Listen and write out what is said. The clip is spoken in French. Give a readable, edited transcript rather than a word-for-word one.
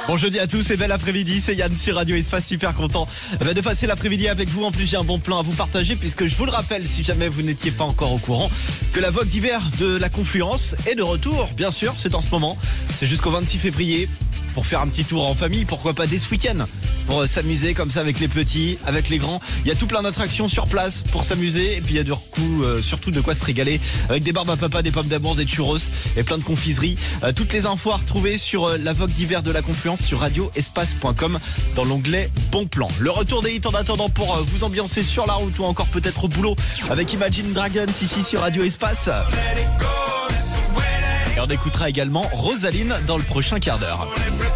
Bon jeudi à tous et bel après-midi, c'est Yann sur Radio Espace, super content de passer l'après-midi avec vous. En plus j'ai un bon plan à vous partager puisque je vous le rappelle, si jamais vous n'étiez pas encore au courant, que la Vogue d'hiver de la Confluence est de retour. Bien sûr, c'est en ce moment, c'est jusqu'au 26 février pour faire un petit tour en famille, pourquoi pas dès ce week-end, pour s'amuser comme ça avec les petits, avec les grands. Il y a tout plein d'attractions sur place pour s'amuser et puis il y a du coup surtout de quoi se régaler avec des barbes à papa, des pommes d'amour, des churros et plein de confiseries. Toutes les infos à retrouver sur la Vogue d'hiver de la Confluence sur radioespace.com dans l'onglet Bon Plan. Le retour des hits en attendant pour vous ambiancer sur la route ou encore peut-être au boulot avec Imagine Dragons ici sur Radio Espace. Et on écoutera également Rosaline dans le prochain quart d'heure.